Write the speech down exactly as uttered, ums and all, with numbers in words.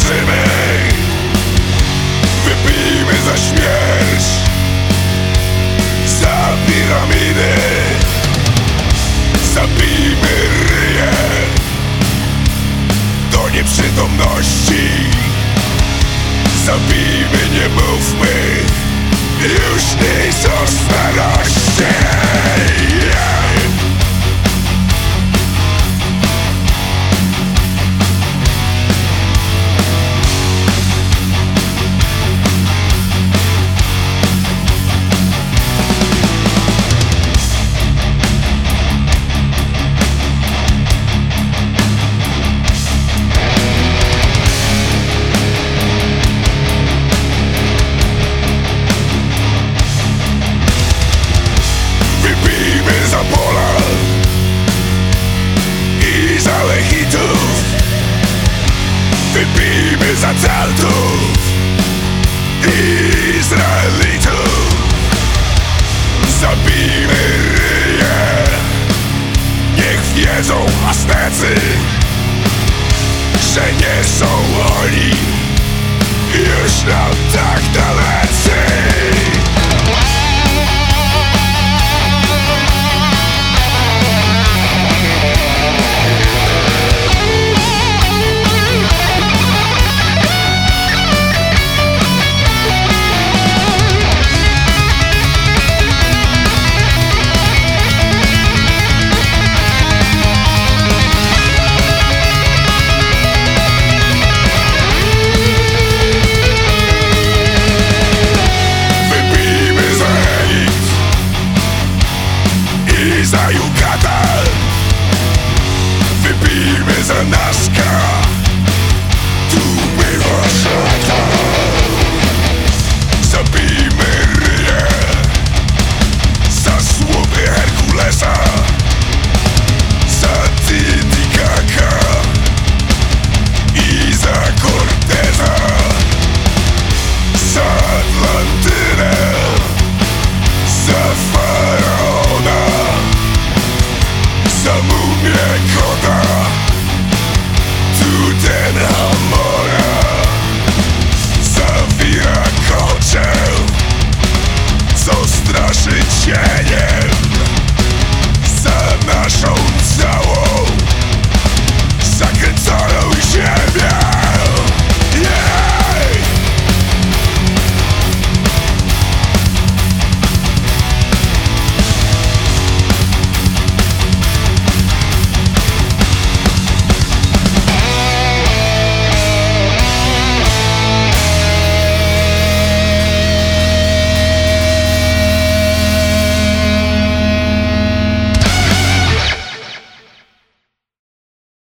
walczymy. Wypijmy za śmierć, za piramidy. Zabijmy ryje do nieprzytomności. Zabijmy, nie mówmy już nic o starości. Wypijmy za pola i za lechitów. Wypijmy za Celtów i Izraelitów. Zabijmy ryje, niech wiedzą Aztecy, że nie są oni już nam tak dalecy. Za Yucatan, wypijmy za Nazca, tu bywa szatan. Zabijmy ryje za słupy Herkulesa.